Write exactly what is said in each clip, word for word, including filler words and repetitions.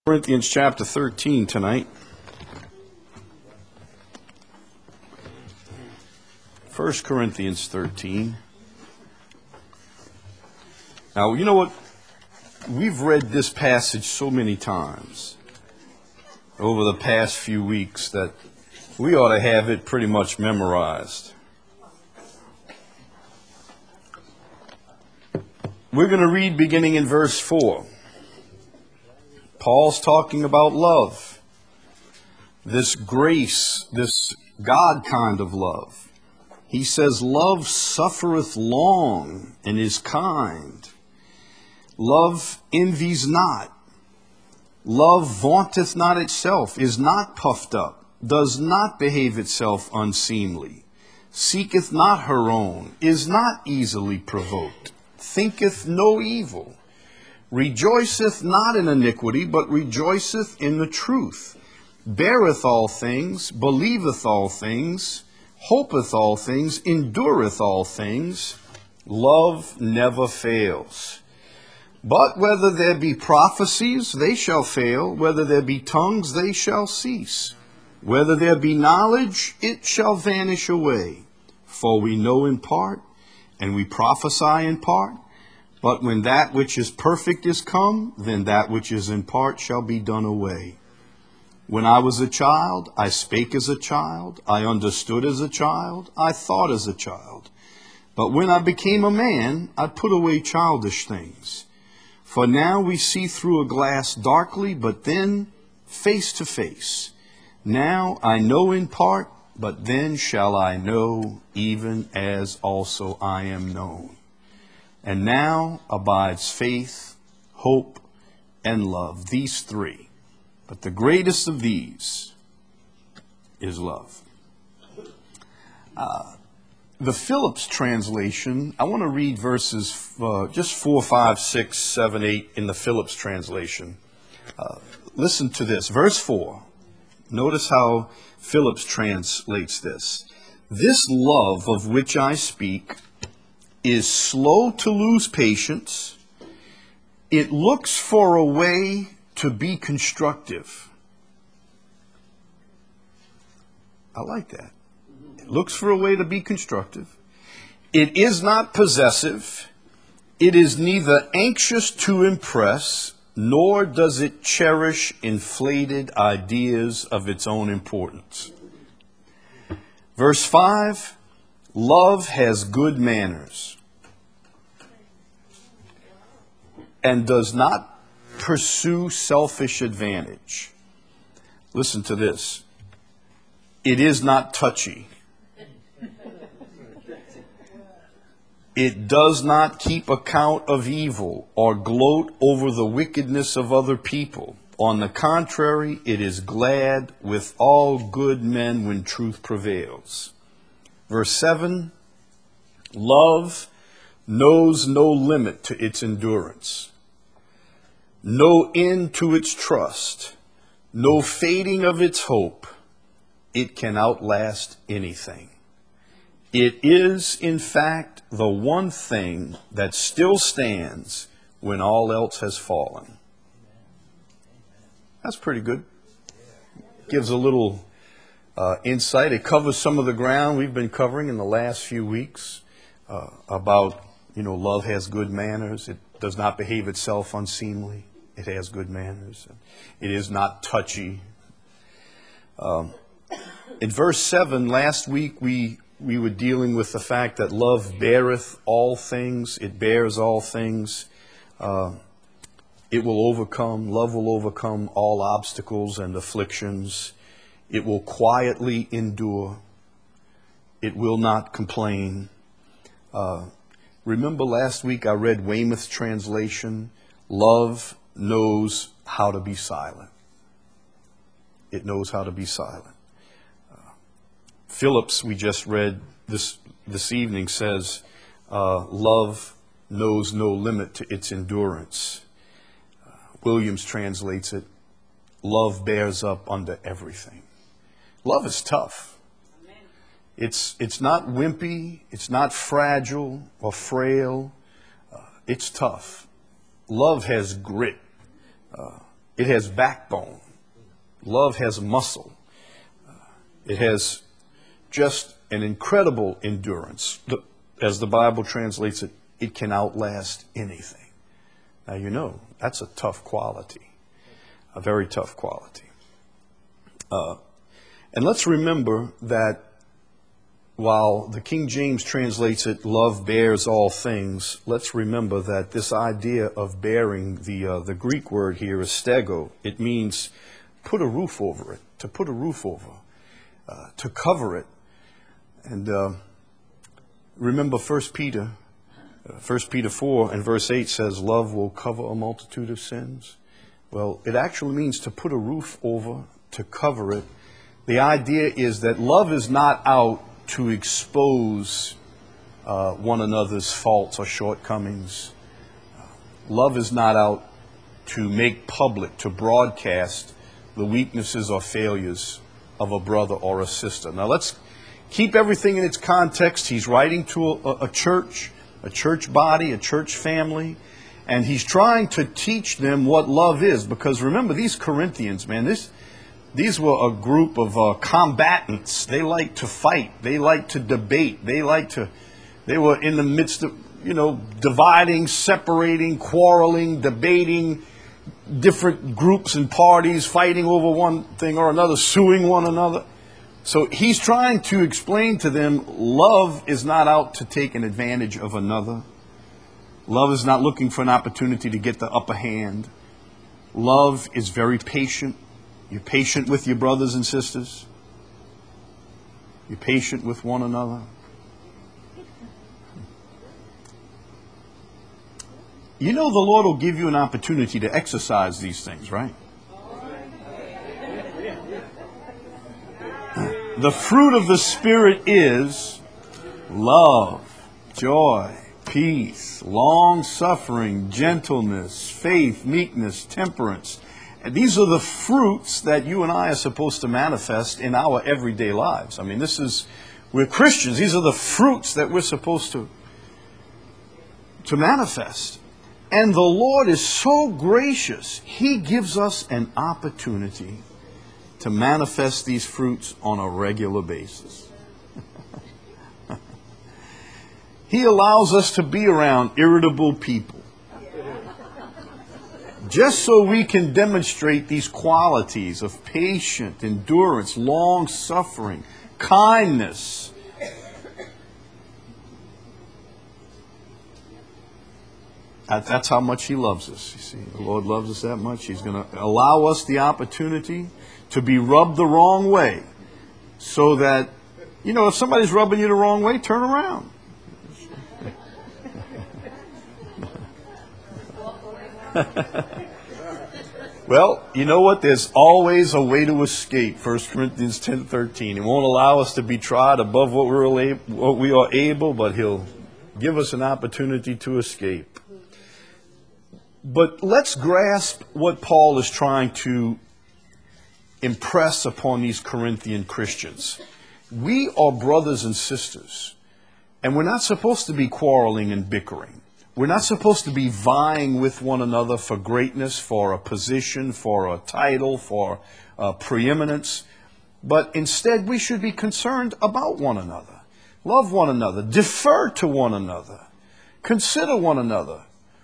Corinthians chapter thirteen tonight. First Corinthians thirteen. Now, you know what? We've read this passage so many times over the past few weeks that we ought to have it pretty much memorized. We're going to read beginning in verse four. Paul's talking about love, this grace, this God kind of love. He says, love suffereth long and is kind. Love envies not. Love vaunteth not itself, is not puffed up, does not behave itself unseemly, seeketh not her own, is not easily provoked, thinketh no evil, rejoiceth not in iniquity, but rejoiceth in the truth, beareth all things, believeth all things, hopeth all things, endureth all things. Love never fails. But whether there be prophecies, they shall fail. Whether there be tongues, they shall cease. Whether there be knowledge, it shall vanish away. For we know in part, and we prophesy in part. But when that which is perfect is come, then that which is in part shall be done away. When I was a child, I spake as a child, I understood as a child, I thought as a child. But when I became a man, I put away childish things. For now we see through a glass darkly, but then face to face. Now I know in part, but then shall I know, even as also I am known. And now abides faith, hope, and love, these three. But the greatest of these is love. Uh, the Phillips translation, I want to read verses uh, just four, five, six, seven, eight in the Phillips translation. Uh, listen to this. Verse four. Notice how Phillips translates this. This love of which I speak is slow to lose patience. It looks for a way to be constructive. I like that. It looks for a way to be constructive. It is not possessive. It is neither anxious to impress, nor does it cherish inflated ideas of its own importance. Verse five. Love has good manners and does not pursue selfish advantage. Listen to this. It is not touchy. It does not keep account of evil or gloat over the wickedness of other people. On the contrary, it is glad with all good men when truth prevails. Verse seven, love knows no limit to its endurance, no end to its trust, no fading of its hope. It can outlast anything. It is, in fact, the one thing that still stands when all else has fallen. That's pretty good. Gives a little Uh, insight. It covers some of the ground we've been covering in the last few weeks uh, about, you know, love has good manners. It does not behave itself unseemly. It has good manners. It is not touchy. Um, in verse seven, last week we, we were dealing with the fact that love beareth all things. It bears all things. Uh, it will overcome, love will overcome all obstacles and afflictions. It will quietly endure. It will not complain. Uh, remember last week I read Weymouth's translation. Love knows how to be silent. It knows how to be silent. Uh, Phillips, we just read this this evening, says uh, love knows no limit to its endurance. Uh, Williams translates it, love bears up under everything. Love is tough. It's it's not wimpy. It's not fragile or frail. Uh, it's tough. Love has grit. Uh, It has backbone. Love has muscle. It has just an incredible endurance. As the Bible translates it, it can outlast anything. Now, you know, that's a tough quality, a very tough quality. Uh, and let's remember that while the King James translates it, love bears all things, let's remember that this idea of bearing, the uh, the Greek word here is stego. It means put a roof over it, to put a roof over, uh, to cover it. And uh, remember First Peter, uh, First Peter four and verse eight says, love will cover a multitude of sins. Well, it actually means to put a roof over, to cover it. The idea is that love is not out to expose uh, one another's faults or shortcomings. Uh, love is not out to make public, to broadcast the weaknesses or failures of a brother or a sister. Now let's keep everything in its context. He's writing to a, a church, a church body, a church family, and he's trying to teach them what love is. Because remember, these Corinthians, man, this These were a group of uh, combatants. They liked to fight. They liked to debate. They liked to, they were in the midst of, you know, dividing, separating, quarreling, debating, different groups and parties, fighting over one thing or another, suing one another. So he's trying to explain to them, love is not out to take an advantage of another. Love is not looking for an opportunity to get the upper hand. Love is very patient. You're patient with your brothers and sisters. You're patient with one another. You know the Lord will give you an opportunity to exercise these things, right? The fruit of the Spirit is love, joy, peace, long-suffering, gentleness, faith, meekness, temperance. And these are the fruits that you and I are supposed to manifest in our everyday lives. I mean, this is, we're Christians. These are the fruits that we're supposed to, to manifest. And the Lord is so gracious. He gives us an opportunity to manifest these fruits on a regular basis. He allows us to be around irritable people, just so we can demonstrate these qualities of patience, endurance, long-suffering, kindness. That's how much He loves us, you see. The Lord loves us that much. He's going to allow us the opportunity to be rubbed the wrong way, so that, you know, if somebody's rubbing you the wrong way, turn around. Well, you know what? There's always a way to escape. First Corinthians ten thirteen. He won't allow us to be tried above what we're able, what we are able, but He'll give us an opportunity to escape. But let's grasp what Paul is trying to impress upon these Corinthian Christians. We are brothers and sisters, and we're not supposed to be quarreling and bickering. We're not supposed to be vying with one another for greatness, for a position, for a title, for uh, preeminence. But instead, we should be concerned about one another. Love one another. Defer to one another. Consider one another.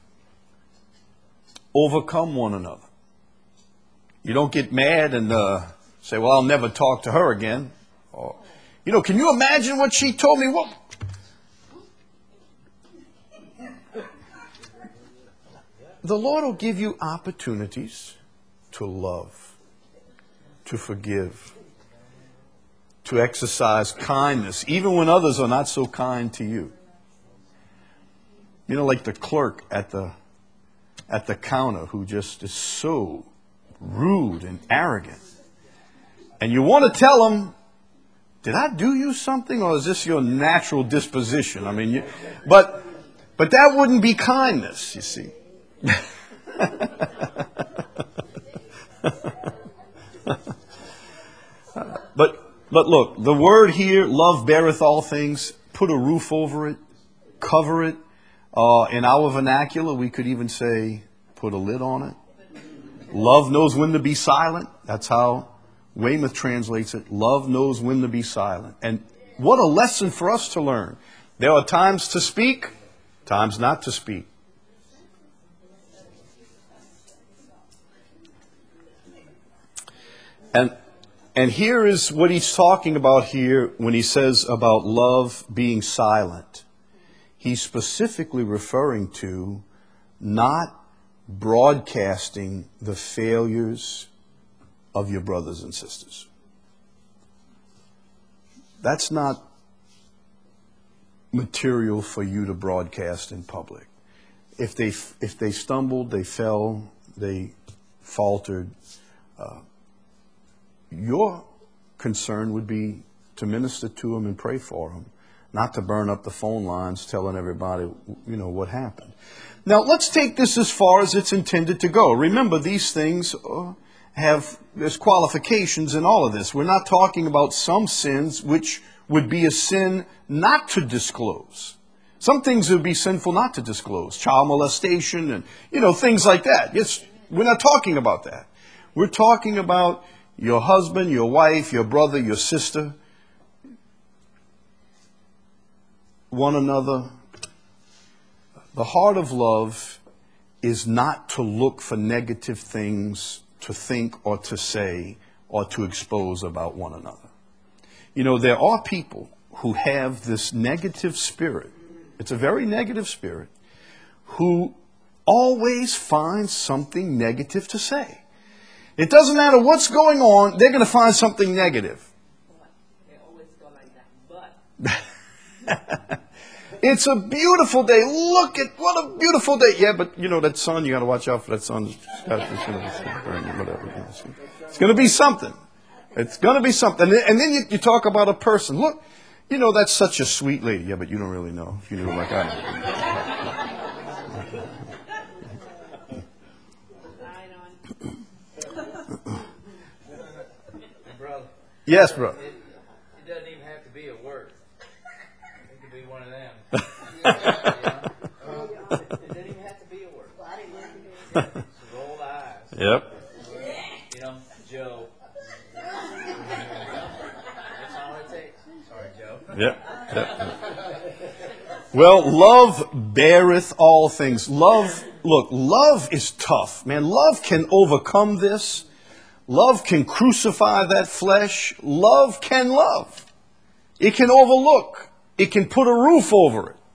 Overcome one another. You don't get mad and uh, say, well, I'll never talk to her again. Or, you know, can you imagine what she told me? Well, the Lord will give you opportunities to love, to forgive, to exercise kindness, even when others are not so kind to you. You know, like the clerk at the at the counter who just is so rude and arrogant. And you want to tell him, did I do you something, or is this your natural disposition? I mean, you, but but that wouldn't be kindness, you see. but but look, the word here, love beareth all things. Put a roof over it, cover it. Uh, in our vernacular, we could even say, put a lid on it. Love knows when to be silent. That's how Weymouth translates it. Love knows when to be silent. And what a lesson for us to learn. There are times to speak, times not to speak. And and here is what he's talking about here when he says about love being silent. He's specifically referring to not broadcasting the failures of your brothers and sisters. That's not material for you to broadcast in public. If they if they stumbled, they fell, they faltered, uh, your concern would be to minister to them and pray for them, not to burn up the phone lines telling everybody, you know, what happened. Now, let's take this as far as it's intended to go. Remember, these things uh, have, there's qualifications in all of this. We're not talking about some sins which would be a sin not to disclose. Some things would be sinful not to disclose. Child molestation and, you know, things like that. Yes, we're not talking about that. We're talking about your husband, your wife, your brother, your sister, one another. The heart of love is not to look for negative things to think or to say or to expose about one another. You know, there are people who have this negative spirit. It's a very negative spirit, who always find something negative to say. It doesn't matter what's going on, they're going to find something negative. They always go like that, but. It's a beautiful day. Look at what a beautiful day. Yeah, but you know, that sun, you got to watch out for that sun. It's going to be something. It's going to be something. And then you, you talk about a person. Look, you know, that's such a sweet lady. Yeah, but you don't really know. If you knew like I know. Brother. Yes, brother. It, it doesn't even have to be a word. It could be one of them. It doesn't even have to be a word. Just roll eyes. Yep. You know, Joe. That's all it takes. Sorry, Joe. Yep. Yep. Well, love beareth all things. Love, look, love is tough, man. Love can overcome this. Love can crucify that flesh. Love can love. It can overlook. It can put a roof over it.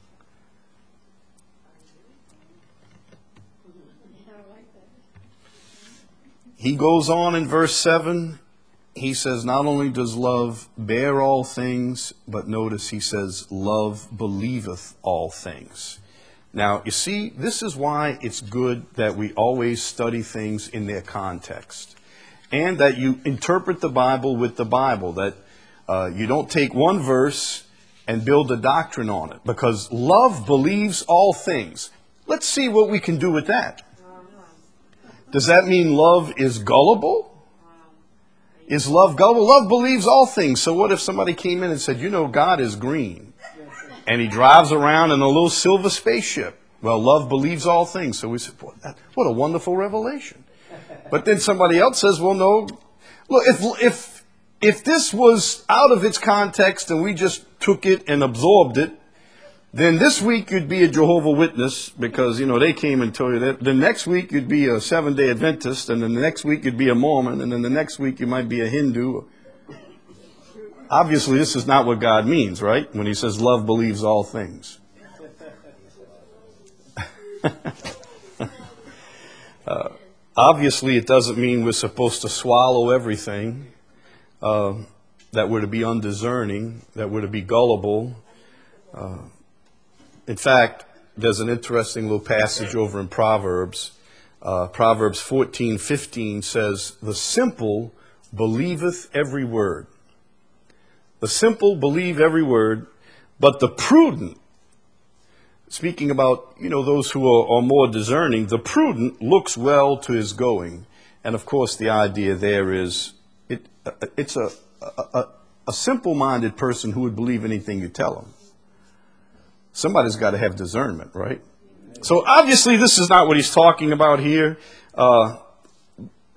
He goes on in verse seven. He says, not only does love bear all things, but notice he says, love believeth all things. Now, you see, this is why it's good that we always study things in their context. And that you interpret the Bible with the Bible. That uh, you don't take one verse and build a doctrine on it. Because love believes all things. Let's see what we can do with that. Does that mean love is gullible? Is love gullible? Love believes all things. So what if somebody came in and said, you know, God is green. And he drives around in a little silver spaceship. Well, love believes all things. So we said, boy, that, what a wonderful revelation. But then somebody else says, well, no. Look, if, if, if this was out of its context and we just took it and absorbed it, then this week you'd be a Jehovah's Witness because, you know, they came and told you that. The next week you'd be a Seventh-day Adventist, and then the next week you'd be a Mormon, and then the next week you might be a Hindu. Obviously, this is not what God means, right? When he says love believes all things. uh, obviously, it doesn't mean we're supposed to swallow everything, uh, that we're to be undiscerning, that we're to be gullible. Uh, In fact, there's an interesting little passage over in Proverbs. Uh, Proverbs fourteen fifteen says, the simple believeth every word. The simple believe every word, but the prudent, speaking about, you know, those who are, are more discerning, the prudent looks well to his going. And of course, the idea there is, it, it's a, a, a simple-minded person who would believe anything you tell him. Somebody's got to have discernment, right? So obviously this is not what he's talking about here. Uh,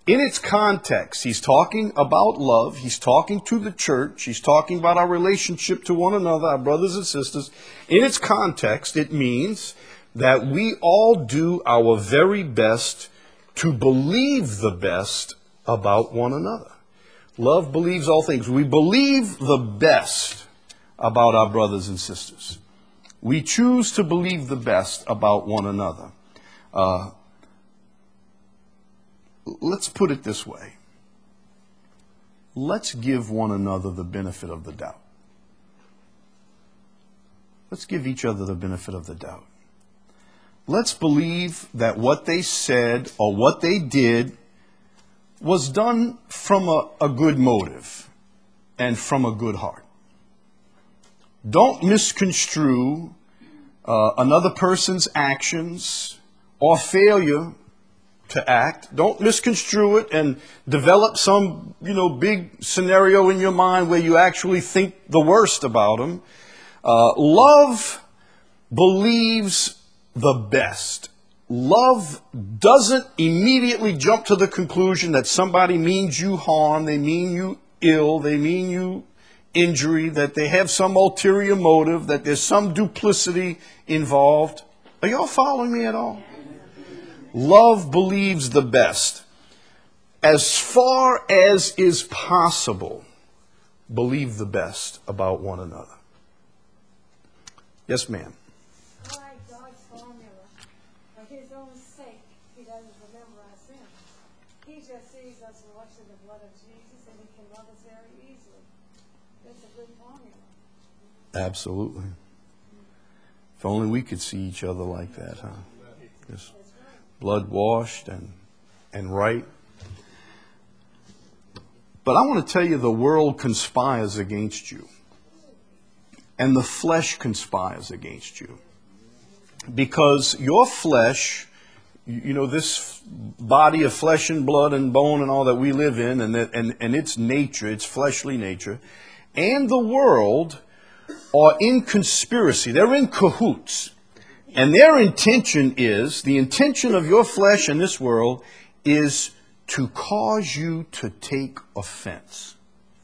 in its context, he's talking about love. He's talking to the church. He's talking about our relationship to one another, our brothers and sisters. In its context, it means that we all do our very best to believe the best about one another. Love believes all things. We believe the best about our brothers and sisters. We choose to believe the best about one another. Uh, let's put it this way. Let's give one another the benefit of the doubt. Let's give each other the benefit of the doubt. Let's believe that what they said or what they did was done from a, a good motive and from a good heart. Don't misconstrue uh, another person's actions or failure to act. Don't misconstrue it and develop some, you know, big scenario in your mind where you actually think the worst about them. Uh, love believes the best. Love doesn't immediately jump to the conclusion that somebody means you harm, they mean you ill, they mean you injury, that they have some ulterior motive, that there's some duplicity involved. Are y'all following me at all? Love believes the best. As far as is possible, believe the best about one another. Yes, ma'am. I like God's formula. For his own sake, he doesn't remember our sins. He just sees us washed in the blood of Jesus, and he can love us very easily. It's a good formula. Absolutely. If only we could see each other like that, huh? Just blood washed and and right. But I want to tell you, the world conspires against you. And the flesh conspires against you. Because your flesh, you know, this body of flesh and blood and bone and all that we live in, and, that, and, and its nature, its fleshly nature, and the world are in conspiracy. They're in cahoots. And their intention is, the intention of your flesh in this world is to cause you to take offense.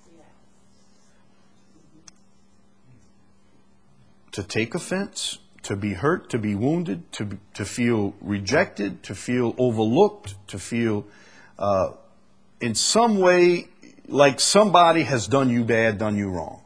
To take offense, to be hurt, to be wounded, to, to feel rejected, to feel overlooked, to feel uh, in some way like somebody has done you bad, done you wrong.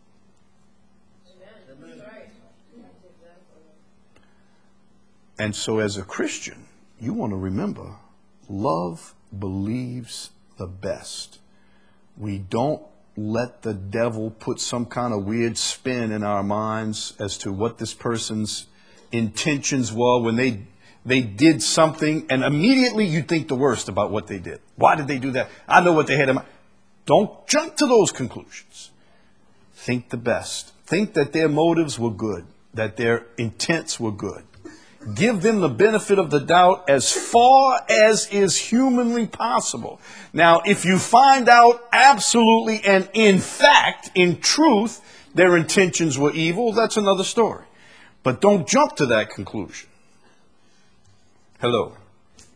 And so as a Christian, you want to remember, love believes the best. We don't let the devil put some kind of weird spin in our minds as to what this person's intentions were when they they did something, and immediately you think the worst about what they did. Why did they do that? I know what they had in mind. Don't jump to those conclusions. Think the best. Think that their motives were good, that their intents were good. Give them the benefit of the doubt as far as is humanly possible. Now, if you find out absolutely and in fact, in truth, their intentions were evil, that's another story. But don't jump to that conclusion. Hello.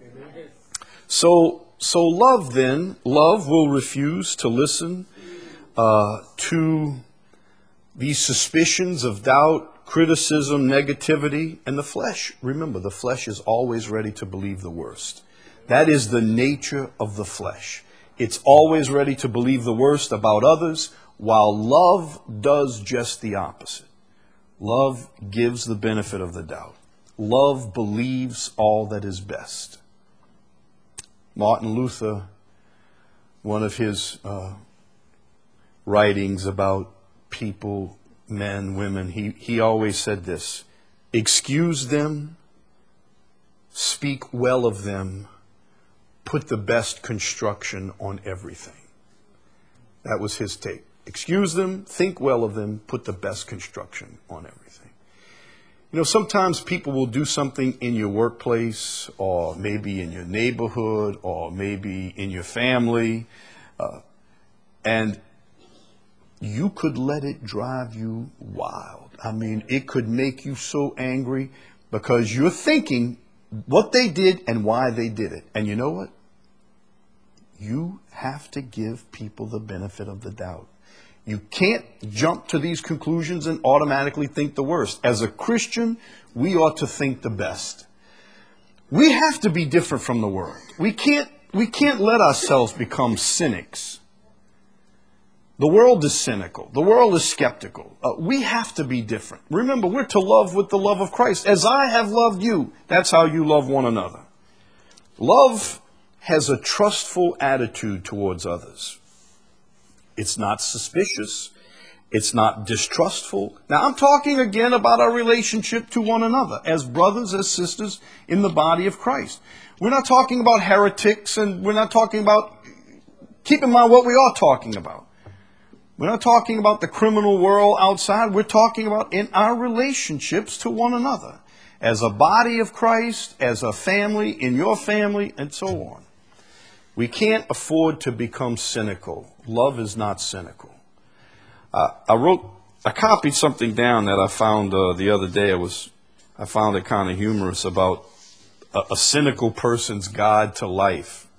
So, so love then, love will refuse to listen uh, to these suspicions of doubt, criticism, negativity, and the flesh. Remember, the flesh is always ready to believe the worst. That is the nature of the flesh. It's always ready to believe the worst about others, while love does just the opposite. Love gives the benefit of the doubt. Love believes all that is best. Martin Luther, one of his uh, writings about people, men, women, he, he always said this: excuse them, speak well of them, put the best construction on everything. That was his take. Excuse them, think well of them, put the best construction on everything. You know, sometimes people will do something in your workplace, or maybe in your neighborhood, or maybe in your family, uh, and you could let it drive you wild. I mean, it could make you so angry because you're thinking what they did and why they did it. And you know what? You have to give people the benefit of the doubt. You can't jump to these conclusions and automatically think the worst. As a Christian, we ought to think the best. We have to be different from the world. We can't, we can't let ourselves become cynics. The world is cynical. The world is skeptical. Uh, we have to be different. Remember, we're to love with the love of Christ. As I have loved you, that's how you love one another. Love has a trustful attitude towards others. It's not suspicious. It's not distrustful. Now, I'm talking again about our relationship to one another as brothers, as sisters in the body of Christ. We're not talking about heretics, and we're not talking about, keep in mind what we are talking about. We're not talking about the criminal world outside. We're talking about in our relationships to one another as a body of Christ, as a family, in your family, and so on. We can't afford to become cynical. Love is not cynical. Uh, I wrote, I copied something down that I found uh, the other day. It was, I found it kind of humorous about a, a cynical person's guide to life.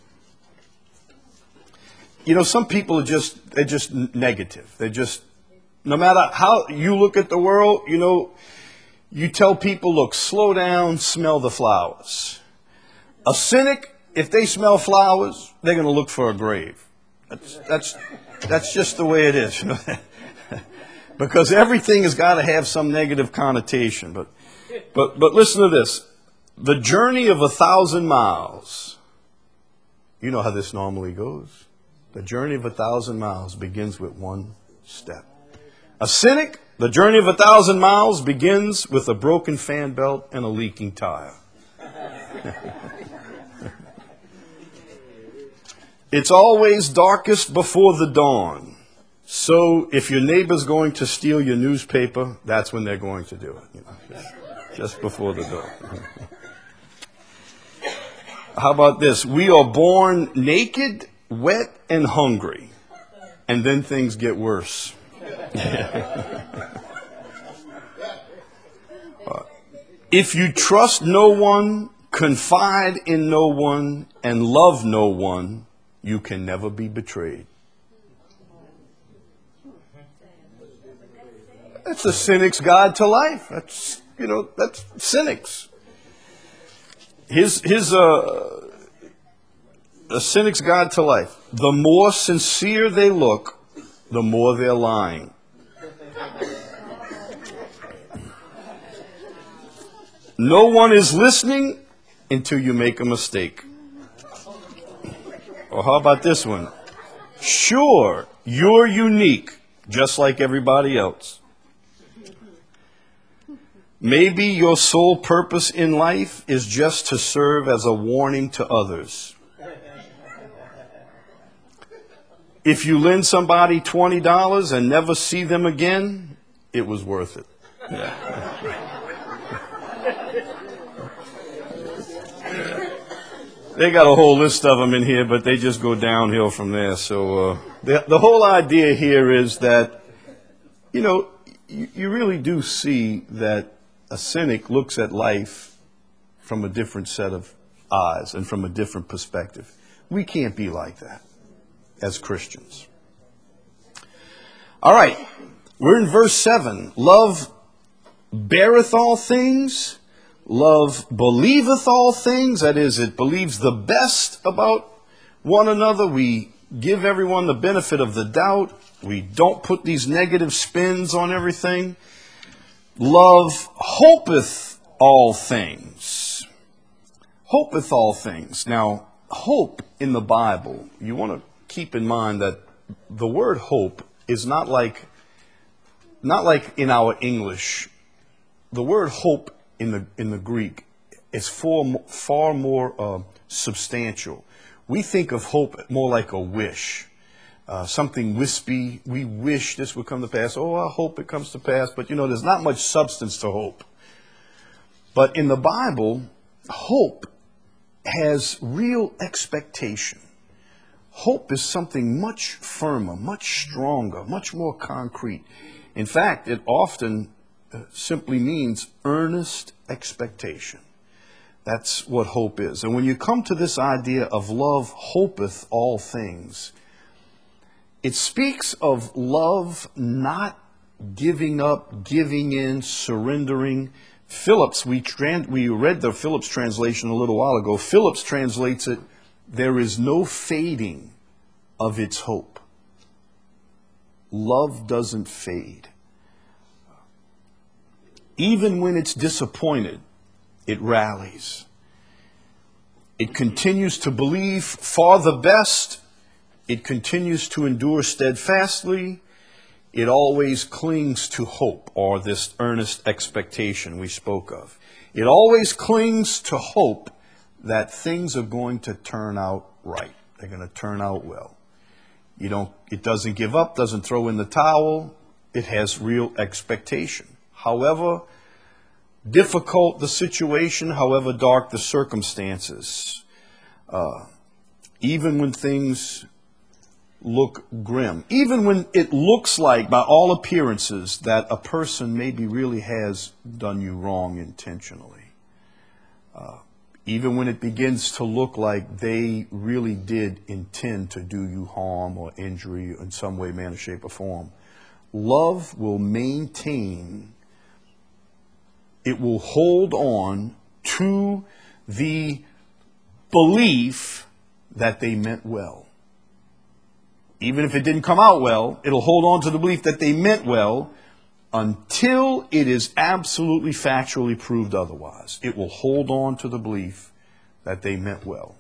You know, some people are just, they're just negative. They're just, no matter how you look at the world, you know, you tell people, look, slow down, smell the flowers. A cynic, if they smell flowers, they're going to look for a grave. That's, that's, that's just the way it is. You know? Because everything has got to have some negative connotation. But, but, but listen to this. The journey of a thousand miles, you know how this normally goes. The journey of a thousand miles begins with one step. A cynic, the journey of a thousand miles begins with a broken fan belt and a leaking tire. It's always darkest before the dawn. So if your neighbor's going to steal your newspaper, that's when they're going to do it. You know, just before the dawn. How about this? We are born naked, wet, and hungry. And then things get worse. uh, if you trust no one, confide in no one, and love no one, you can never be betrayed. That's a cynic's guide to life. That's, you know, that's cynics. His, his, uh, a cynic's guide to life. The more sincere they look, the more they're lying. No one is listening until you make a mistake. Or how about this one? Sure, you're unique, just like everybody else. Maybe your sole purpose in life is just to serve as a warning to others. If you lend somebody twenty dollars and never see them again, it was worth it. Yeah. They got a whole list of them in here, but they just go downhill from there. So uh, the, the whole idea here is that, you know, you, you really do see that a cynic looks at life from a different set of eyes and from a different perspective. We can't be like that as Christians. All right, we're in verse seven. Love beareth all things. Love believeth all things. That is, it believes the best about one another. We give everyone the benefit of the doubt. We don't put these negative spins on everything. Love hopeth all things. Hopeth all things. Now, hope in the Bible, you want to keep in mind that the word hope is not like, not like in our English. The word hope in the in the Greek is far, far more uh, substantial. We think of hope more like a wish, uh, something wispy. We wish this would come to pass. Oh, I hope it comes to pass. But, you know, there's not much substance to hope. But in the Bible, hope has real expectation. Hope is something much firmer, much stronger, much more concrete. In fact, it often simply means earnest expectation. That's what hope is. And when you come to this idea of love hopeth all things, it speaks of love not giving up, giving in, surrendering. Phillips, we, tran- we read the Phillips translation a little while ago. Phillips translates it, there is no fading of its hope. Love doesn't fade. Even when it's disappointed, it rallies. It continues to believe for the best. It continues to endure steadfastly. It always clings to hope, or this earnest expectation we spoke of. It always clings to hope that things are going to turn out right. They're going to turn out well. You don't, it doesn't give up, doesn't throw in the towel. It has real expectation. However difficult the situation, however dark the circumstances, uh, even when things look grim, even when it looks like, by all appearances, that a person maybe really has done you wrong intentionally, uh, even when it begins to look like they really did intend to do you harm or injury in some way, manner, shape, or form, love will maintain. It will hold on to the belief that they meant well. Even if it didn't come out well, it'll hold on to the belief that they meant well until it is absolutely factually proved otherwise. It will hold on to the belief that they meant well.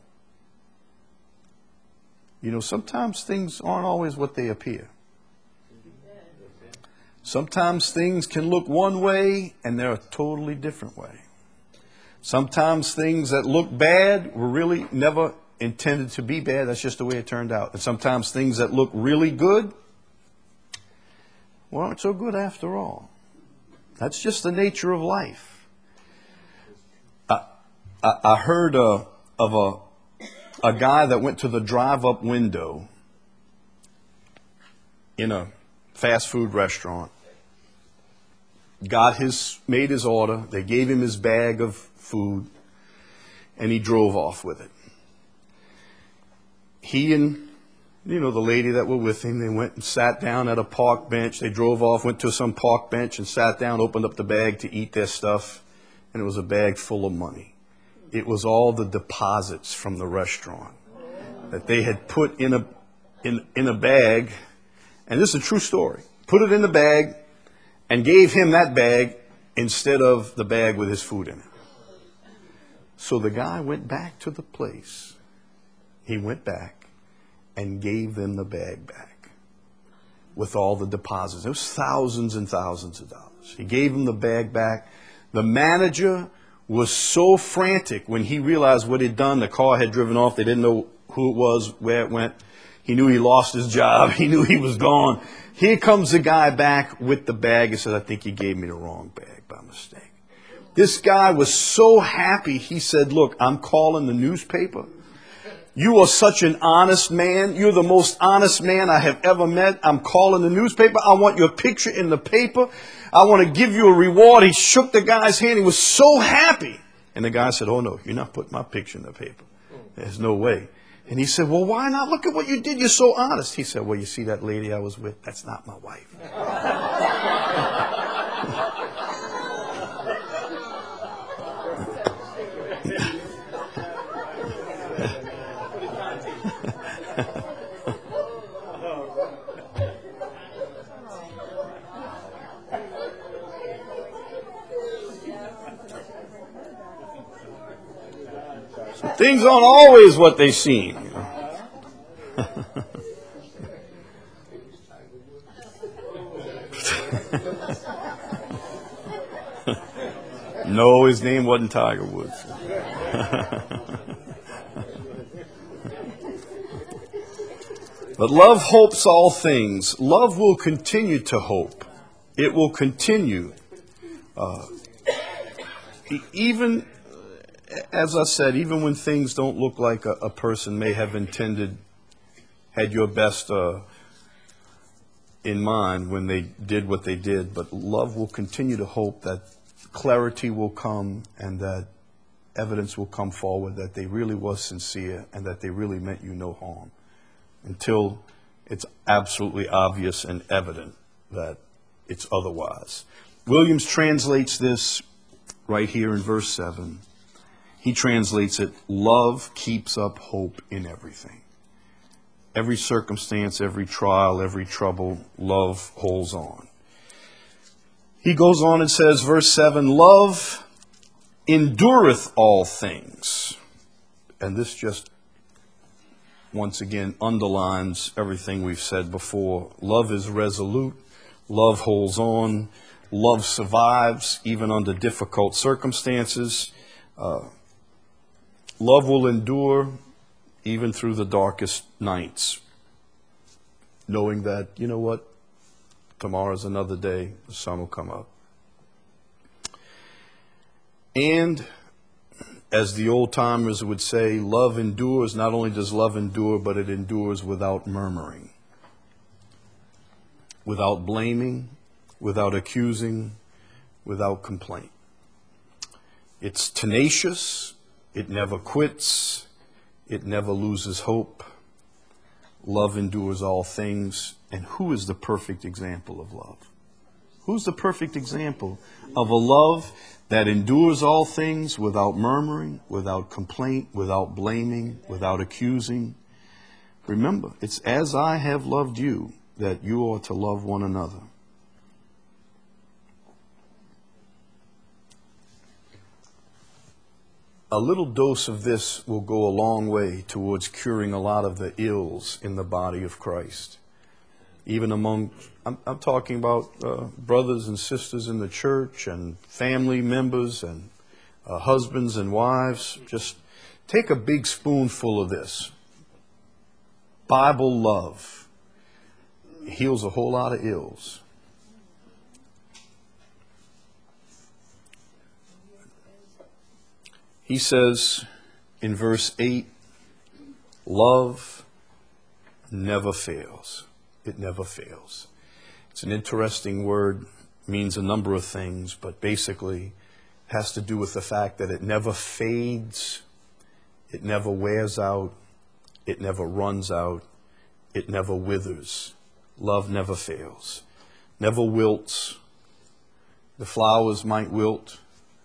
You know, sometimes things aren't always what they appear. Sometimes things can look one way and they're a totally different way. Sometimes things that look bad were really never intended to be bad. That's just the way it turned out. And sometimes things that look really good, well, aren't so good after all. That's just the nature of life. I, I, I heard uh, of a, a guy that went to the drive-up window in a fast food restaurant. Got his, made his order. They gave him his bag of food, and he drove off with it. He and, you know, the lady that were with him, they went and sat down at a park bench. They drove off, went to some park bench and sat down, opened up the bag to eat their stuff, and it was a bag full of money. It was all the deposits from the restaurant that they had put in a, in, in a bag, and this is a true story, put it in the bag, and gave him that bag instead of the bag with his food in it. So the guy went back to the place. He went back and gave them the bag back with all the deposits. It was thousands and thousands of dollars. He gave them the bag back. The manager was so frantic when he realized what he'd done. The car had driven off. They didn't know who it was, where it went. He knew he lost his job. He knew he was gone. Here comes the guy back with the bag. He says, I think he gave me the wrong bag by mistake. This guy was so happy. He said, look, I'm calling the newspaper. You are such an honest man. You're the most honest man I have ever met. I'm calling the newspaper. I want your picture in the paper. I want to give you a reward. He shook the guy's hand. He was so happy. And the guy said, oh, no, you're not putting my picture in the paper. There's no way. And he said, well, why not? Look at what you did. You're so honest. He said, well, you see that lady I was with? That's not my wife. So things aren't always what they seem. You know? No, his name wasn't Tiger Woods. But love hopes all things. Love will continue to hope. It will continue. Uh, even, as I said, even when things don't look like a, a person may have intended, had your best uh, in mind when they did what they did, but love will continue to hope that clarity will come and that evidence will come forward that they really was sincere and that they really meant you no harm, until it's absolutely obvious and evident that it's otherwise. Williams translates this right here in verse seven. He translates it, love keeps up hope in everything. Every circumstance, every trial, every trouble, love holds on. He goes on and says, verse seven, love endureth all things. And this just once again underlines everything we've said before. Love is resolute. Love holds on. Love survives even under difficult circumstances. Uh, love will endure even through the darkest nights, knowing that, you know what, tomorrow's another day, the sun will come up. And as the old timers would say, love endures. Not only does love endure, but it endures without murmuring, without blaming, without accusing, without complaint. It's tenacious. It never quits. It never loses hope. Love endures all things. And who is the perfect example of love? Who's the perfect example of a love that endures all things without murmuring, without complaint, without blaming, without accusing? Remember, it's as I have loved you that you ought to love one another. A little dose of this will go a long way towards curing a lot of the ills in the body of Christ. Even among, I'm, I'm talking about uh, brothers and sisters in the church and family members and uh, husbands and wives. Just take a big spoonful of this. Bible love heals a whole lot of ills. He says in verse eight, love never fails. It never fails. It's an interesting word, means a number of things, but basically has to do with the fact that it never fades, it never wears out, it never runs out, it never withers. Love never fails, never wilts. The flowers might wilt.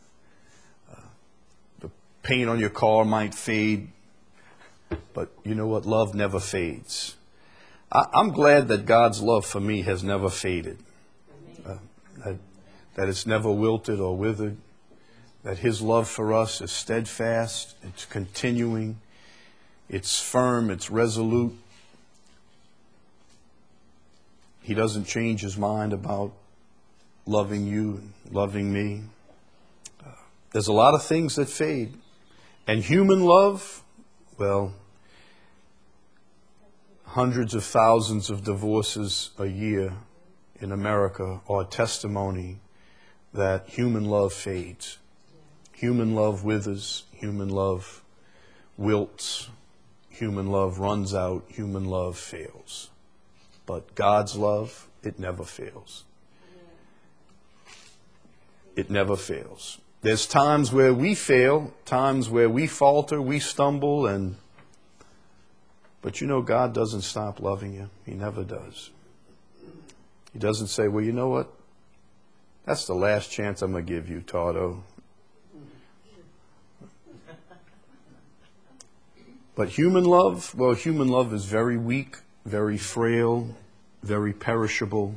Paint on your car might fade, but you know what? Love never fades. I, I'm glad that God's love for me has never faded, uh, that, that it's never wilted or withered, that His love for us is steadfast, it's continuing, it's firm, it's resolute. He doesn't change His mind about loving you and loving me. Uh, there's a lot of things that fade. And human love, well, hundreds of thousands of divorces a year in America are testimony that human love fades. Human love withers. Human love wilts. Human love runs out. Human love fails. But God's love, it never fails. It never fails. There's times where we fail, times where we falter, we stumble, and but you know God doesn't stop loving you. He never does. He doesn't say, well, you know what? That's the last chance I'm going to give you, Tardo. But human love, well, human love is very weak, very frail, very perishable.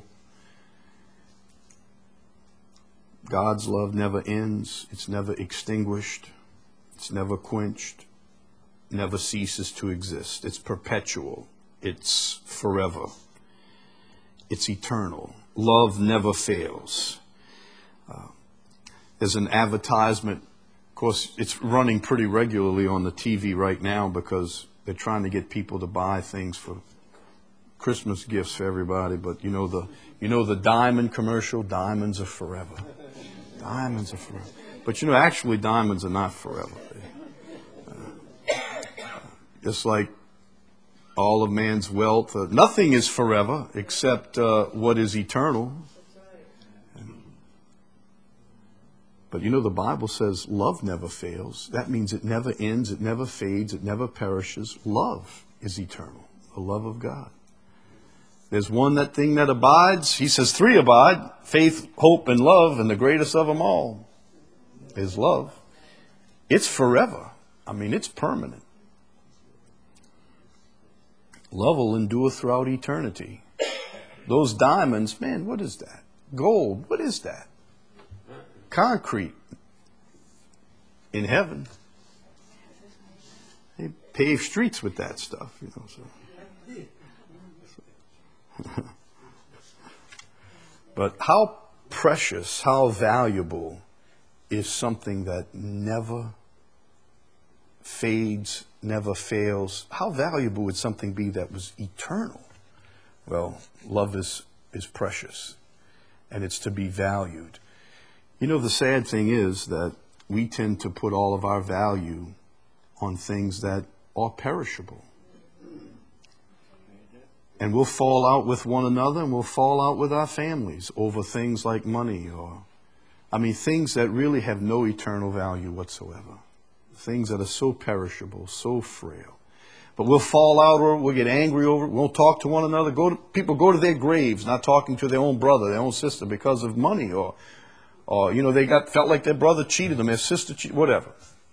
God's love never ends. It's never extinguished. It's never quenched. Never ceases to exist. It's perpetual. It's forever. It's eternal. Love never fails. Uh, there's an advertisement. Of course, it's running pretty regularly on the T V right now because they're trying to get people to buy things for Christmas gifts for everybody. But you know the you know the diamond commercial. Diamonds are forever. Diamonds are forever. But you know, actually, diamonds are not forever. Uh, it's like all of man's wealth. Uh, nothing is forever except uh, what is eternal. But you know, the Bible says love never fails. That means it never ends, it never fades, it never perishes. Love is eternal, the love of God. There's one that thing that abides. He says three abide: faith, hope, and love. And the greatest of them all is love. It's forever. I mean, it's permanent. Love will endure throughout eternity. Those diamonds, man, what is that? Gold, what is that? Concrete. In heaven, they pave streets with that stuff, you know. So. But how precious, how valuable is something that never fades, never fails? How valuable would something be that was eternal? Well, love is, is precious, and it's to be valued. You know, the sad thing is that we tend to put all of our value on things that are perishable. And we'll fall out with one another, and we'll fall out with our families over things like money, or, I mean, things that really have no eternal value whatsoever. Things that are so perishable, so frail. But we'll fall out or we'll get angry over it. We won't talk to one another. Go to, people go to their graves not talking to their own brother, their own sister because of money, or, or you know, they got felt like their brother cheated them, their sister cheated, whatever.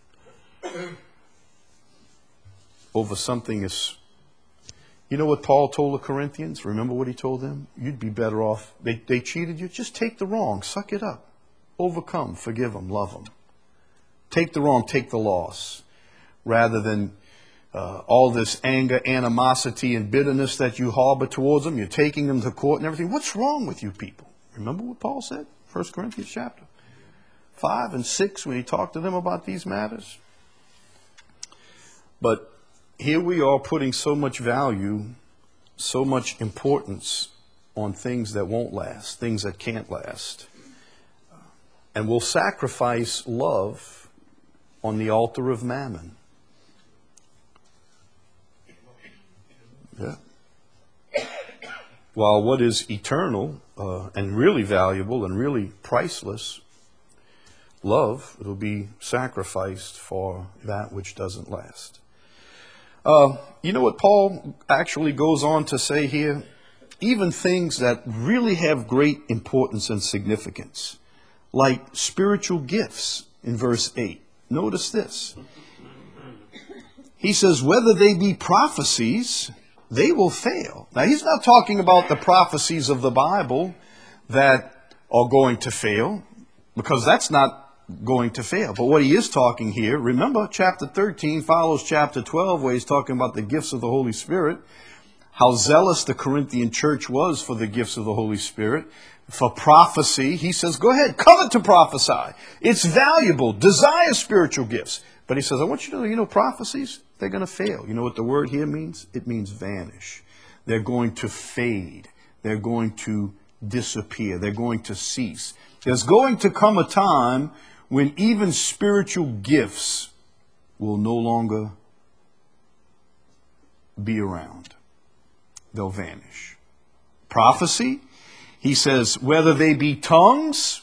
Over something is... You know what Paul told the Corinthians? Remember what he told them? You'd be better off. They, they cheated you. Just take the wrong. Suck it up. Overcome. Forgive them. Love them. Take the wrong. Take the loss. Rather than uh, all this anger, animosity, and bitterness that you harbor towards them. You're taking them to court and everything. What's wrong with you people? Remember what Paul said? First Corinthians chapter five and six when he talked to them about these matters. But here we are putting so much value, so much importance on things that won't last, things that can't last. And we'll sacrifice love on the altar of mammon. Yeah. While what is eternal uh, and really valuable and really priceless, love, will be sacrificed for that which doesn't last. Uh, you know what Paul actually goes on to say here? Even things that really have great importance and significance, like spiritual gifts in verse eight. Notice this. He says, whether they be prophecies, they will fail. Now, he's not talking about the prophecies of the Bible that are going to fail, because that's not going to fail. But what he is talking here, remember chapter thirteen follows chapter twelve, where he's talking about the gifts of the Holy Spirit, how zealous the Corinthian church was for the gifts of the Holy Spirit. For prophecy, he says, go ahead, covet to prophesy. It's valuable. Desire spiritual gifts. But he says, I want you to know, you know, prophecies, they're going to fail. You know what the word here means? It means vanish. They're going to fade. They're going to disappear. They're going to cease. There's going to come a time when even spiritual gifts will no longer be around. They'll vanish. Prophecy, he says, whether they be tongues.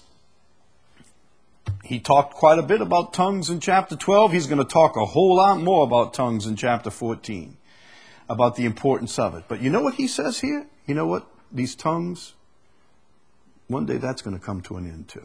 He talked quite a bit about tongues in chapter twelve. He's going to talk a whole lot more about tongues in chapter fourteen, about the importance of it. But you know what he says here? You know what? These tongues, one day that's going to come to an end too.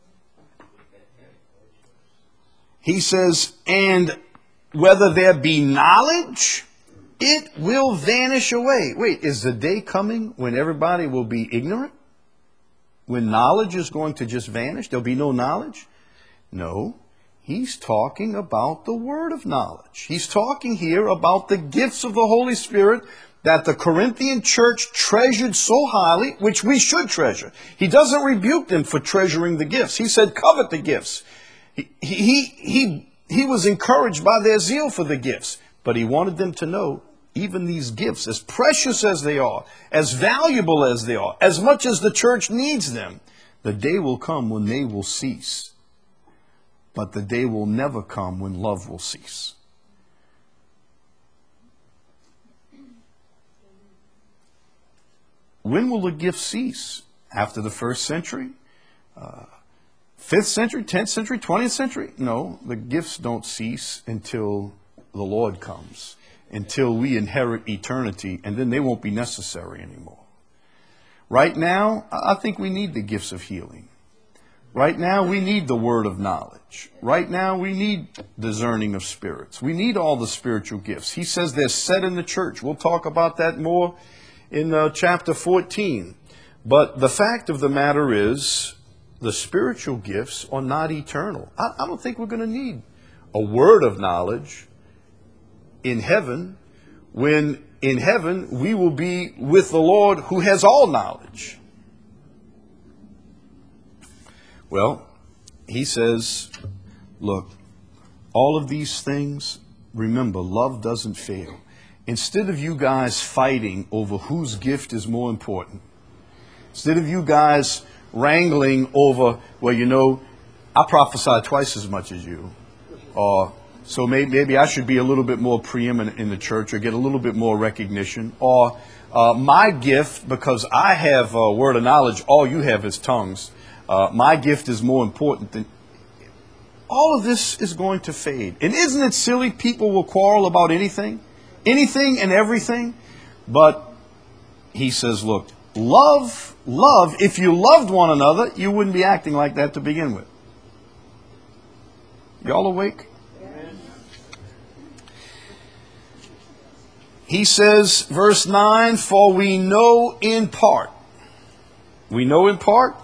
He says, and whether there be knowledge, it will vanish away. Wait, is the day coming when everybody will be ignorant? When knowledge is going to just vanish? There'll be no knowledge? No. He's talking about the word of knowledge. He's talking here about the gifts of the Holy Spirit that the Corinthian church treasured so highly, which we should treasure. He doesn't rebuke them for treasuring the gifts. He said, covet the gifts. He, he, he, he was encouraged by their zeal for the gifts, but he wanted them to know even these gifts, as precious as they are, as valuable as they are, as much as the church needs them, the day will come when they will cease. But the day will never come when love will cease. When will the gift cease? After the first century? Uh, fifth century, tenth century, twentieth century? No, the gifts don't cease until the Lord comes, until we inherit eternity, and then they won't be necessary anymore. Right now, I think we need the gifts of healing. Right now, we need the word of knowledge. Right now, we need discerning of spirits. We need all the spiritual gifts. He says they're set in the church. We'll talk about that more in uh, chapter fourteen. But the fact of the matter is, the spiritual gifts are not eternal. I, I don't think we're going to need a word of knowledge in heaven, when in heaven we will be with the Lord who has all knowledge. Well, he says, look, all of these things, remember, love doesn't fail. Instead of you guys fighting over whose gift is more important, instead of you guys wrangling over, well, you know, I prophesy twice as much as you, or so maybe, maybe I should be a little bit more preeminent in the church or get a little bit more recognition, or uh, my gift, because I have a word of knowledge, all you have is tongues. Uh, my gift is more important than... All of this is going to fade. And isn't it silly people will quarrel about anything? Anything and everything? But he says, look, love, love, if you loved one another, you wouldn't be acting like that to begin with. Y'all awake? He says, verse nine, for we know in part. We know in part.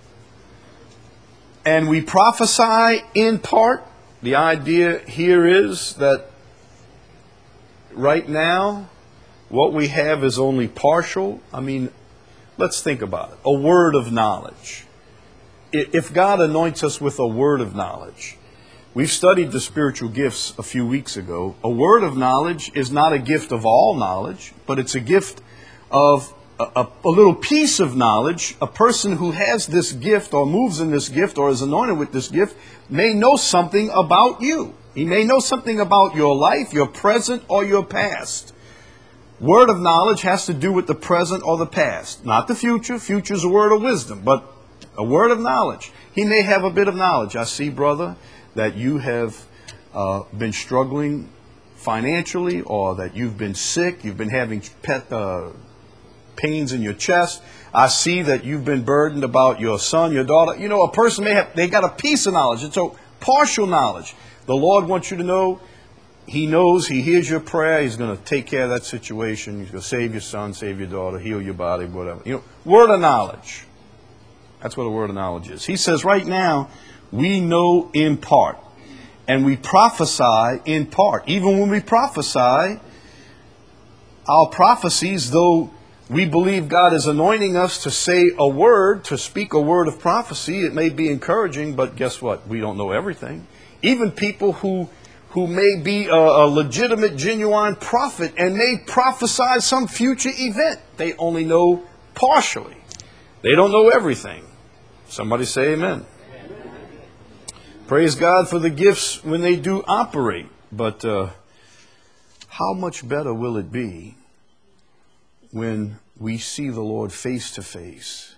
And we prophesy in part. The idea here is that right now, what we have is only partial. I mean, let's think about it. A word of knowledge. If God anoints us with a word of knowledge, we've studied the spiritual gifts a few weeks ago. A word of knowledge is not a gift of all knowledge, but it's a gift of a, a, a little piece of knowledge. A person who has this gift or moves in this gift or is anointed with this gift may know something about you. He may know something about your life, your present, or your past. Word of knowledge has to do with the present or the past, not the future. Future is a word of wisdom, but a word of knowledge. He may have a bit of knowledge. I see, brother, that you have uh, been struggling financially, or that you've been sick, you've been having pet, uh, pains in your chest. I see that you've been burdened about your son, your daughter. You know, a person may have, they got a piece of knowledge. It's a partial knowledge. The Lord wants you to know, He knows, He hears your prayer. He's going to take care of that situation. He's going to save your son, save your daughter, heal your body, whatever. You know, word of knowledge. That's what a word of knowledge is. He says right now, we know in part. And we prophesy in part. Even when we prophesy, our prophecies, though we believe God is anointing us to say a word, to speak a word of prophecy, it may be encouraging, but guess what? We don't know everything. Even people who who may be a, a legitimate, genuine prophet and may prophesy some future event, they only know partially. They don't know everything. Somebody say amen. Praise God for the gifts when they do operate. But uh, how much better will it be when we see the Lord face to face,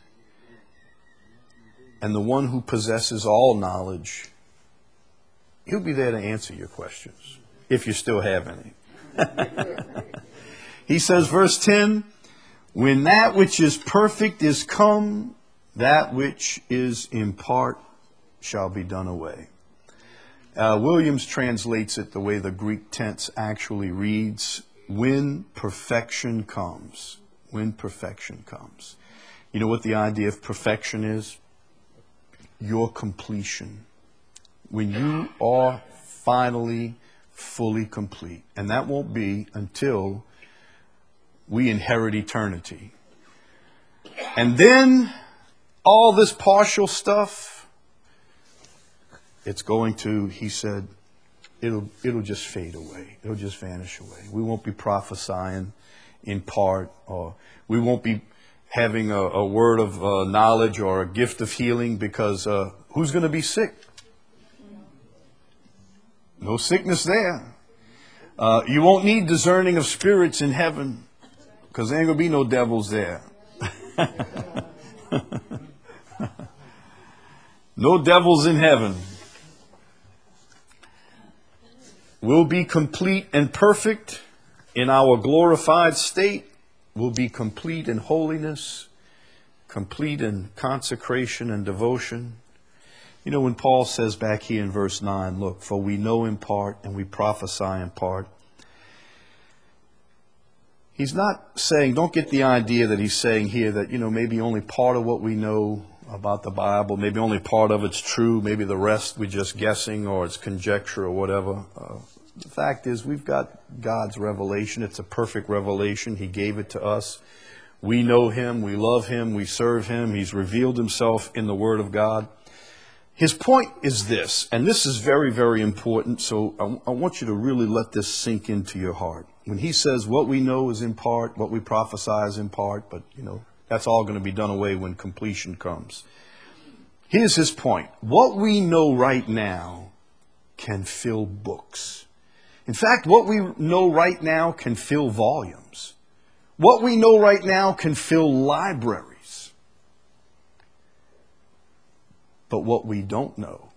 and the one who possesses all knowledge, He'll be there to answer your questions, if you still have any. He says, verse ten, when that which is perfect is come, that which is in part shall be done away. Uh, Williams translates it the way the Greek tense actually reads, when perfection comes. When perfection comes. You know what the idea of perfection is? Your completion. When you are finally fully complete. And that won't be until we inherit eternity. And then all this partial stuff, it's going to, he said, it'll it'll just fade away. It'll just vanish away. We won't be prophesying in part, or we won't be having a, a word of uh, knowledge or a gift of healing, because uh, who's going to be sick? No sickness there. Uh, you won't need discerning of spirits in heaven, because there ain't going to be no devils there. No devils in heaven. We'll be complete and perfect in our glorified state. We'll be complete in holiness, complete in consecration and devotion. You know, when Paul says back here in verse nine, look, for we know in part and we prophesy in part. He's not saying, don't get the idea that he's saying here that, you know, maybe only part of what we know about the Bible, maybe only part of it's true, maybe the rest we're just guessing or it's conjecture or whatever. Uh, the fact is, we've got God's revelation. It's a perfect revelation. He gave it to us. We know Him, we love Him, we serve Him. He's revealed Himself in the Word of God. His point is this, and this is very, very important, so I, I want you to really let this sink into your heart. When he says what we know is in part, what we prophesy is in part, but, you know, that's all going to be done away when completion comes. Here's his point. What we know right now can fill books. In fact, what we know right now can fill volumes. What we know right now can fill libraries. But what we don't know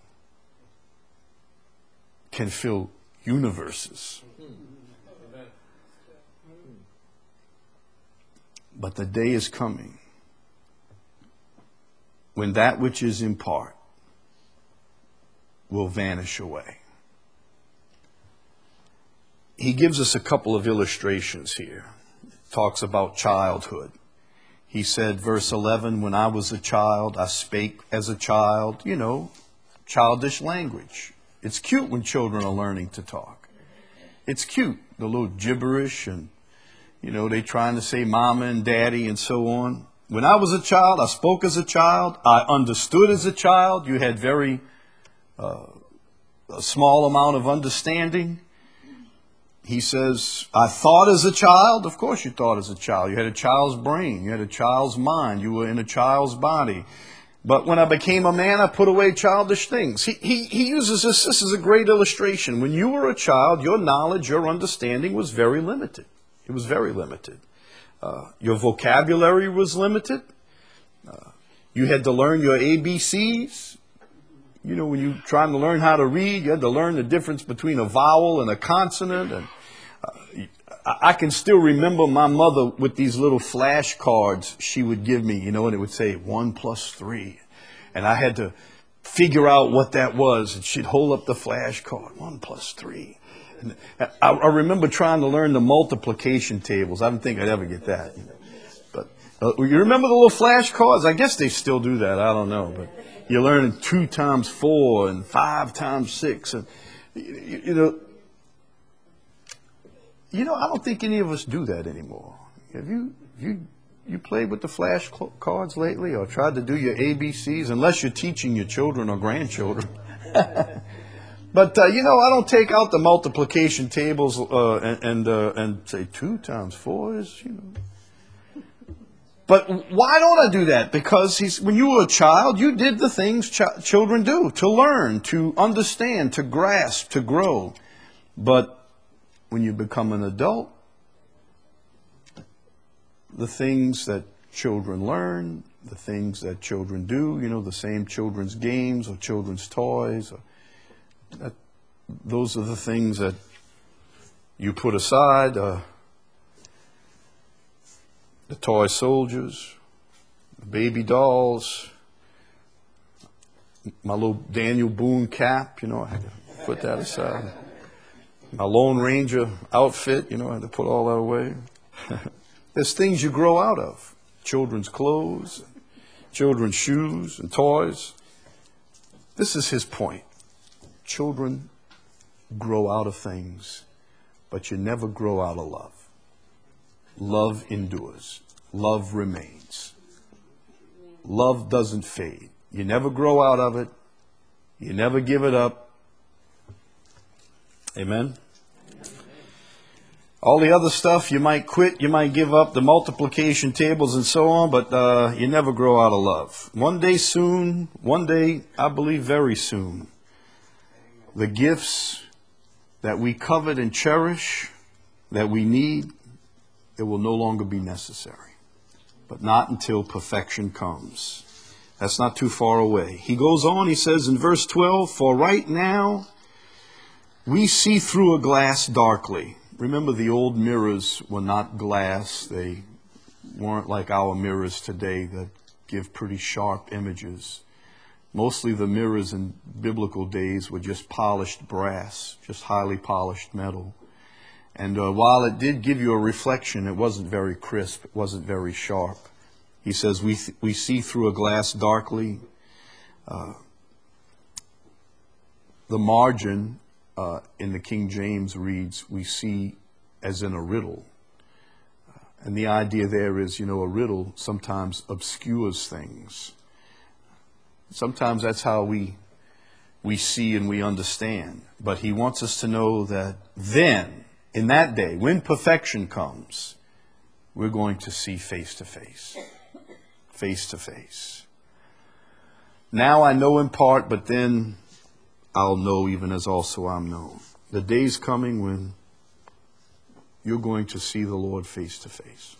can fill universes. But the day is coming when that which is in part will vanish away. He gives us a couple of illustrations here. Talks about childhood. He said, verse eleven, when I was a child, I spake as a child, you know, childish language. It's cute when children are learning to talk. It's cute, the little gibberish and, you know, they trying to say mama and daddy and so on. When I was a child, I spoke as a child. I understood as a child. You had very uh, a small amount of understanding. He says, I thought as a child. Of course you thought as a child. You had a child's brain. You had a child's mind. You were in a child's body. But when I became a man, I put away childish things. He, he, he uses this. This is a great illustration. When you were a child, your knowledge, your understanding was very limited. It was very limited. Uh, your vocabulary was limited. Uh, you had to learn your A B Cs. You know, when you're trying to learn how to read, you had to learn the difference between a vowel and a consonant. And uh, I can still remember my mother with these little flashcards she would give me, you know, and it would say one plus three. And I had to figure out what that was. And she'd hold up the flashcard, one plus three. And I, I remember trying to learn the multiplication tables. I didn't think I'd ever get that. You know. But uh, you remember the little flashcards? I guess they still do that. I don't know. But you're learning two times four and five times six. And, you, you know, you know, I don't think any of us do that anymore. Have you, you, you played with the flashcards lately or tried to do your A B Cs? Unless you're teaching your children or grandchildren. But, uh, you know, I don't take out the multiplication tables uh, and and, uh, and say two times four is, you know. But why don't I do that? Because he's, when you were a child, you did the things ch- children do, to learn, to understand, to grasp, to grow. But when you become an adult, the things that children learn, the things that children do, you know, the same children's games or children's toys, or that, those are the things that you put aside. Uh, the toy soldiers, the baby dolls, my little Daniel Boone cap, you know, I had to put that aside. My Lone Ranger outfit, you know, I had to put all that away. There's things you grow out of. Children's clothes, children's shoes and toys. This is his point. Children grow out of things, but you never grow out of love. Love endures. Love remains. Love doesn't fade. You never grow out of it. You never give it up. Amen? All the other stuff you might quit, you might give up, the multiplication tables and so on, but uh, you never grow out of love. One day soon, one day, I believe very soon, the gifts that we covet and cherish, that we need, it will no longer be necessary. But not until perfection comes. That's not too far away. He goes on, he says in verse twelve, for right now we see through a glass darkly. Remember, the old mirrors were not glass. They weren't like our mirrors today that give pretty sharp images. Mostly the mirrors in biblical days were just polished brass, just highly polished metal. And uh, while it did give you a reflection, it wasn't very crisp, it wasn't very sharp. He says, we, th- we see through a glass darkly. Uh, the margin uh, in the King James reads, we see as in a riddle. Uh, and the idea there is, you know, a riddle sometimes obscures things. Sometimes that's how we we see and we understand. But he wants us to know that then, in that day, when perfection comes, we're going to see face to face. Face to face. Now I know in part, but then I'll know even as also I'm known. The day's coming when you're going to see the Lord face to face.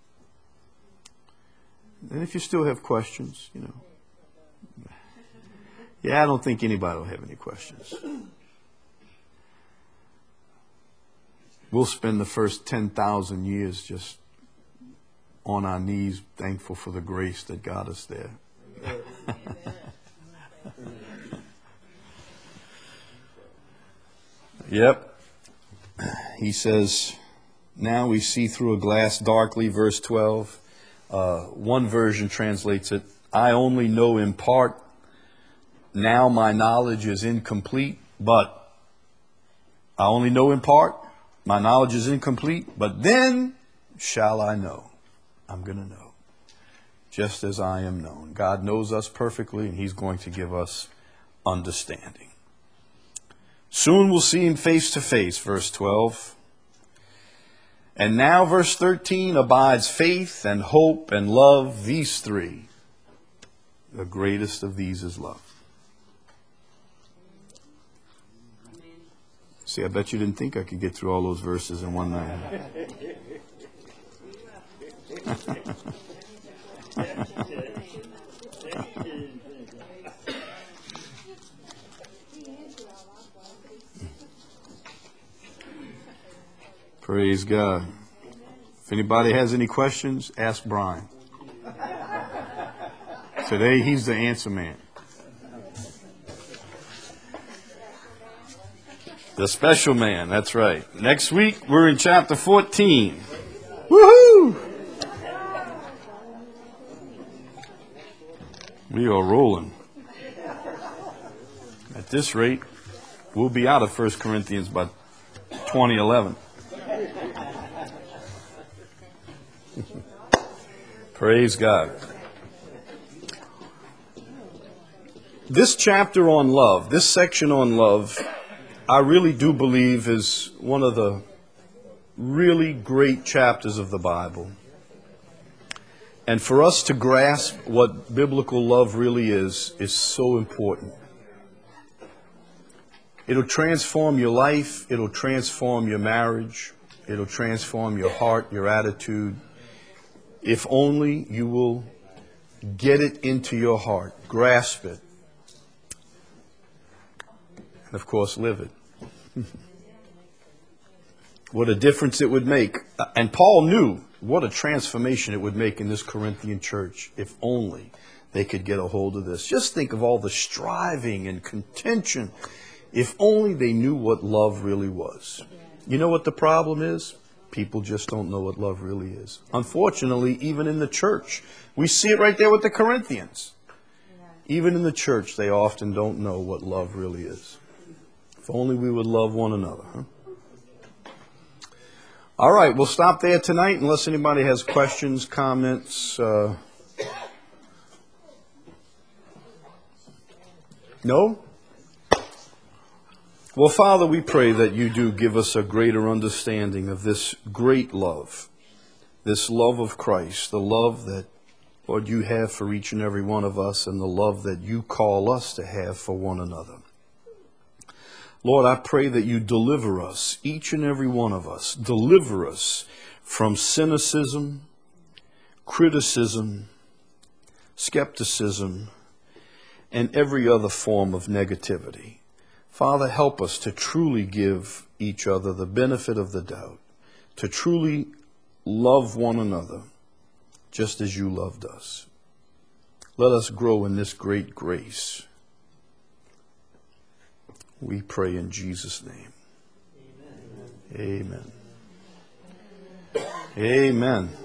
And if you still have questions, you know. Yeah, I don't think anybody will have any questions. We'll spend the first ten thousand years just on our knees, thankful for the grace that got us there. Yep. He says, now we see through a glass darkly, verse twelve. Uh, one version translates it, I only know in part. Now my knowledge is incomplete, but I only know in part. My knowledge is incomplete, but then shall I know. I'm going to know, just as I am known. God knows us perfectly, and he's going to give us understanding. Soon we'll see him face to face, verse twelve. And now, verse thirteen, abides faith and hope and love, these three. The greatest of these is love. See, I bet you didn't think I could get through all those verses in one night. Praise God. If anybody has any questions, ask Brian. Today, he's the answer man. The special man, that's right. Next week, we're in chapter fourteen. Woohoo! We are rolling. At this rate, we'll be out of First Corinthians by twenty eleven. Praise God. This chapter on love, this section on love, I really do believe is one of the really great chapters of the Bible. And for us to grasp what biblical love really is, is so important. It'll transform your life. It'll transform your marriage. It'll transform your heart, your attitude. If only you will get it into your heart, grasp it, and of course live it. What a difference it would make. And Paul knew what a transformation it would make in this Corinthian church if only they could get a hold of this. Just think of all the striving and contention. If only they knew what love really was. You know what the problem is? People just don't know what love really is. Unfortunately, even in the church, we see it right there with the Corinthians. Even in the church, they often don't know what love really is. If only we would love one another, huh? All right, we'll stop there tonight unless anybody has questions, comments. Uh... No? Well, Father, we pray that you do give us a greater understanding of this great love, this love of Christ, the love that, Lord, you have for each and every one of us, and the love that you call us to have for one another. Lord, I pray that you deliver us, each and every one of us, deliver us from cynicism, criticism, skepticism, and every other form of negativity. Father, help us to truly give each other the benefit of the doubt, to truly love one another just as you loved us. Let us grow in this great grace. We pray in Jesus' name. Amen. Amen. Amen.